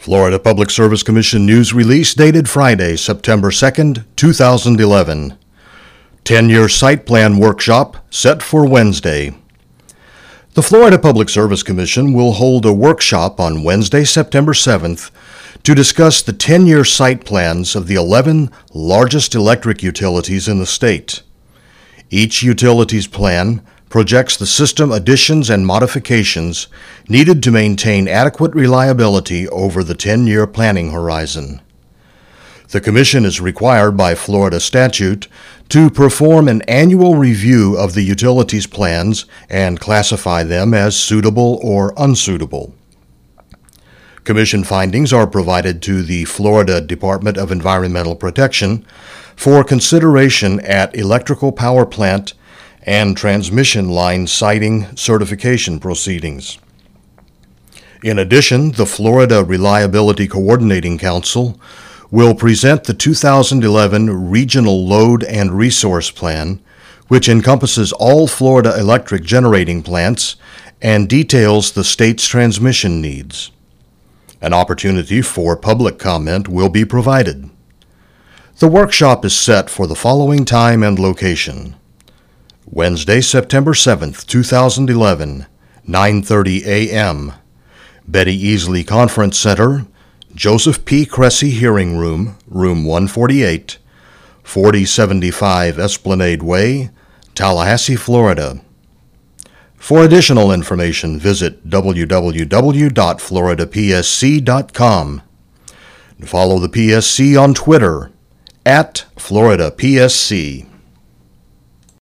Florida Public Service Commission news release dated Friday, September 2nd, 2011. 10-year site plan workshop set for Wednesday. The Florida Public Service Commission will hold a workshop on Wednesday, September 7th to discuss the 10-year site plans of the 11 largest electric utilities in the state. Each utility's plan projects the system additions and modifications needed to maintain adequate reliability over the 10-year planning horizon. The Commission is required by Florida statute to perform an annual review of the utilities' plans and classify them as suitable or unsuitable. Commission findings are provided to the Florida Department of Environmental Protection for consideration at electrical power plant and transmission line siting certification proceedings. In addition, the Florida Reliability Coordinating Council will present the 2011 Regional Load and Resource Plan, which encompasses all Florida electric generating plants and details the state's transmission needs. An opportunity for public comment will be provided. The workshop is set for the following time and location: Wednesday, September 7th, 2011, 9:30 a.m., Betty Easley Conference Center, Joseph P. Cressy Hearing Room, Room 148, 4075 Esplanade Way, Tallahassee, Florida. For additional information, visit www.floridapsc.com. Follow the PSC on Twitter @FloridaPSC.